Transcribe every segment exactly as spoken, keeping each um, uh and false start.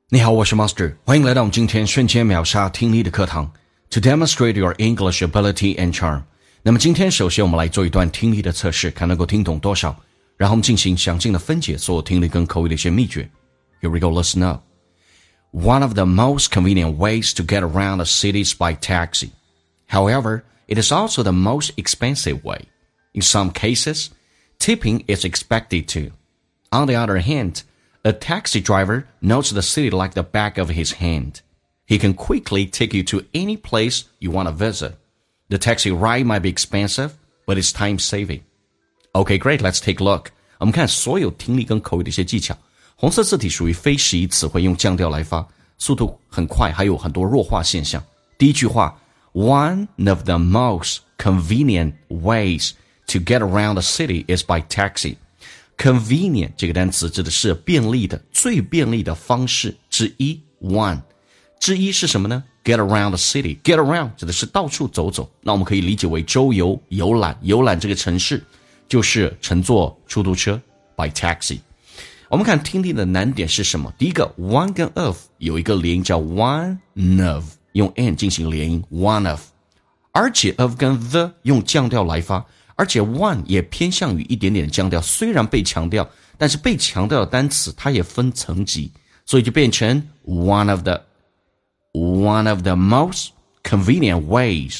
你好，我是 Master， 欢迎来到我们今天瞬间秒杀听力的课堂 To demonstrate your English ability and charm。 那么今天首先我们来做一段听力的测试，看能够听懂多少，然后我们进行详尽的分解所有听力跟口语的一些秘诀。 Here we go, listen up. One of the most convenient ways to get around a city is by taxi. However, it is also the most expensive way. In some cases, tipping is expected too. On the other hand, a taxi driver knows the city like the back of his hand. He can quickly take you to any place you want to visit. The taxi ride might be expensive, but it's time-saving. Okay, great. Let's take a look. 我们看所有听力跟口语的一些技巧。红色字体属于非实义词汇，用降调来发，速度很快，还有很多弱化现象。第一句话 One of the most convenient ways to get around the city is by taxi.Convenient 这个单词指的是便利的、最便利的方式之一 one 之一是什么呢？ Get around the city. Get around 指的是到处走走，那我们可以理解为周游、游览。游览这个城市就是乘坐出租车 by taxi。 我们看听力的难点是什么？第一个 one 跟 of 有一个连音叫 one of， 用 n 进行连音 one of， 而且 of 跟 the 用降调来发，而且 one 也偏向于一点点的降调，虽然被强调，但是被强调的单词它也分层级，所以就变成 one of the one of the most convenient ways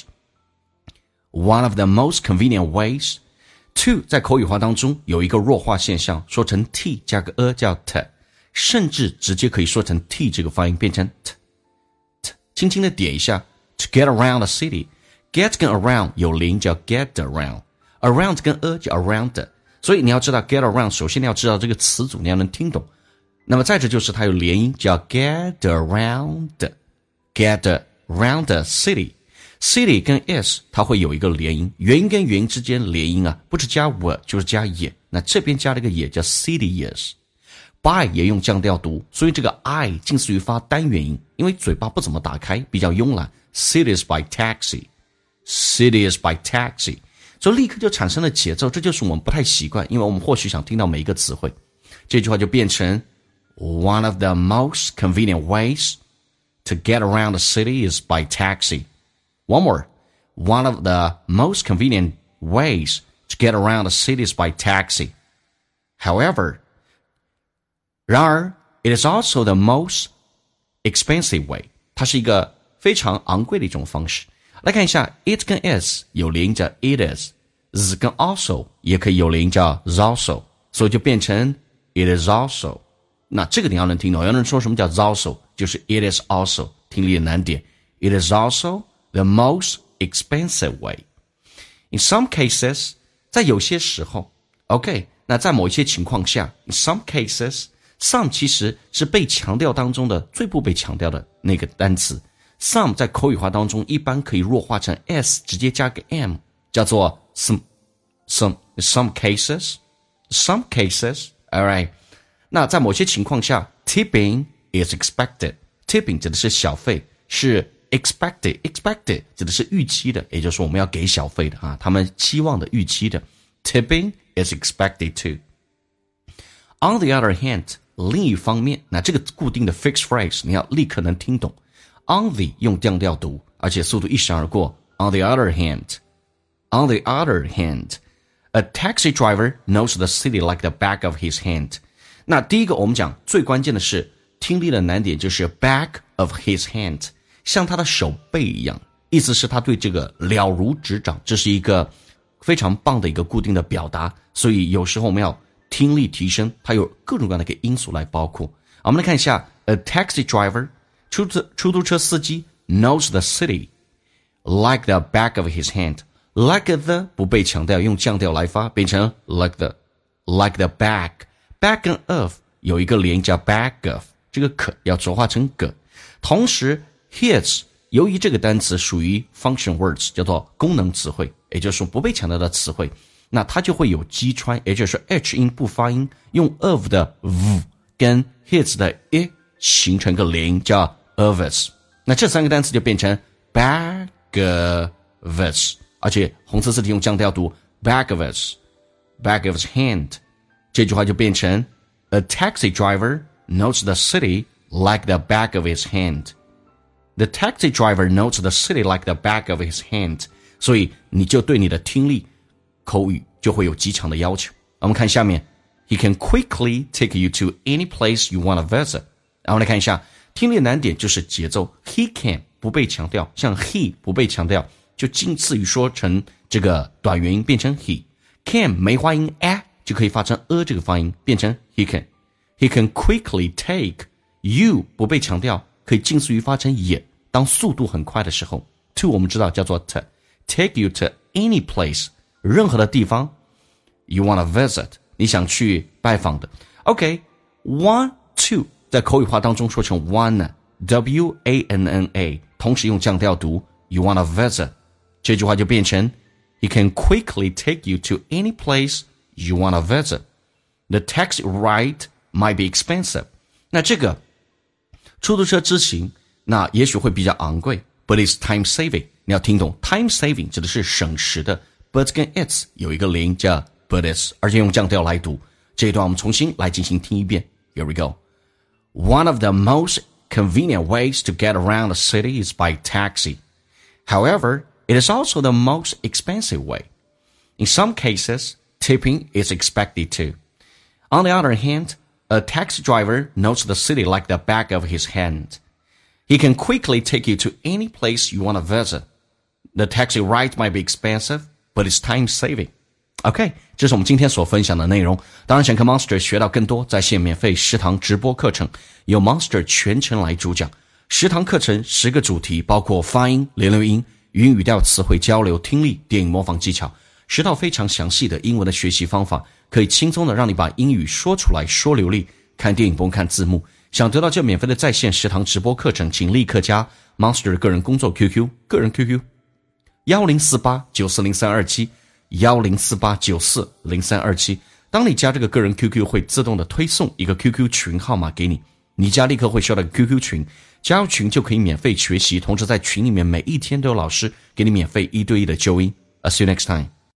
one of the most convenient ways to 在口语化当中有一个弱化现象，说成 t 加个 a 叫 t， 甚至直接可以说成 t 这个发音变成 t t， 轻轻的点一下 to get around the city。 get 跟 around 有连叫 get around，Around 跟 a 叫 around， 所以你要知道 get around， 首先你要知道这个词组，你要能听懂。那么再者就是它有连音叫 get around get around the city city 跟 is 它会有一个连音，元音跟元音之间连音啊，不是加 w 就是加也，那这边加了一个也叫 city is。 by 也用降调读，所以这个 I 近似于发单元音，因为嘴巴不怎么打开，比较慵懒。 City is by taxi City is by taxi，所以立刻就产生了节奏，这就是我们不太习惯，因为我们或许想听到每一个词汇。这句话就变成 One of the most convenient ways to get around the city is by taxi. One more. One of the most convenient ways to get around the city is by taxi. However, 然而 it is also the most expensive way. 它是一个非常昂贵的一种方式。来看一下 it 跟 is 有连音叫 it is， z 跟 also 也可以有连音叫 also， 所以就变成 it is also。 那这个你要能听懂，要能说什么叫 also， 就是 it is also。 听力的难点 it is also the most expensive way. In some cases， 在有些时候 OK， 那在某一些情况下 in some cases， some 其实是被强调当中的最不被强调的那个单词。Some 在口语化当中一般可以弱化成 s， 直接加个 m， 叫做 some some some cases some cases alright。 那在某些情况下 tipping is expected， tipping 指的是小费，是 expected expected 指的是预期的，也就是说我们要给小费的啊，他们期望的预期的 tipping is expected too。 On the other hand， 另一方面，那这个固定的 fixed phrase 你要立刻能听懂。On the 用降调读，而且速度一闪而过。On the other hand, on the other hand, a taxi driver knows the city like the back of his hand. 那第一个我们讲最关键的是听力的难点，就是 back of his hand， 像他的手背一样，意思是他对这个了如指掌，这是一个非常棒的一个固定的表达。所以有时候我们要听力提升，它有各种各样的一个因素来包括。我们来看一下 a taxi driver，出租出租车司机 knows the city like the back of his hand. Like the 不被强调，用降调来发，变成 like the like the back back 跟 of 有一个连叫 back of， 这个可要浊化成个。同时 his 由于这个单词属于 function words， 叫做功能词汇，也就是说不被强调的词汇，那它就会有击穿，也就是说 h 音不发音，用 of 的 v 跟 his 的 i形成个连音叫 of us， 那这三个单词就变成 back of us， 而且红色字体用降调读 back of us back of his hand， 这句话就变成 a taxi driver knows the city like the back of his hand. The taxi driver knows the city like the back of his hand. 所以你就对你的听力口语就会有极强的要求。我们看下面 He can quickly take you to any place you want to visit. 然后来看一下听力难点就是节奏 He can 不被强调，像 he 不被强调就近似于说成这个短元音变成 he. Can 没发音 a 就可以发成 a 这个发音变成 he can. He can quickly take you 不被强调可以近似于发成也，当速度很快的时候 to 我们知道叫做 to take you to any place 任何的地方 you want to visit 你想去拜访的 OK want to 在口语化当中说成 wanna W A N N A 同时用降调读 you want to visit 这句话就变成 He can quickly take you to any place you want to visit. The taxi ride might be expensive. 那这个出租车之行那也许会比较昂贵 but it's time saving. 你要听懂 time saving 指的是省时的 but 跟 it's 有一个连叫 but it's 而且用降调来读这一段我们重新来进行听一遍 Here we go. One of the most convenient ways to get around the city is by taxi. However, it is also the most expensive way. In some cases, tipping is expected too. On the other hand, a taxi driver knows the city like the back of his hand. He can quickly take you to any place you want to visit. The taxi ride might be expensive, but it's time saving. OK, 这是我们今天所分享的内容。当然想跟 Monster 学到更多，在线免费十堂直播课程，由 Monster 全程来主讲。十堂课程十个主题，包括发音、连留音、语音语调、词汇交流、听力、电影模仿技巧，十套非常详细的英文的学习方法，可以轻松的让你把英语说出来，说流利。看电影不用看字幕。想得到这免费的在线十堂直播课程，请立刻加 Monster 的个人工作 Q Q 个人 Q Q 一零四八九四零三二七一零四八九四零三二七。当你加这个个人 Q Q 会自动的推送一个 Q Q 群号码给你，你加立刻会收到 Q Q 群，加入群就可以免费学习，同时在群里面每一天都有老师给你免费一对一的纠音。I'll see you next time.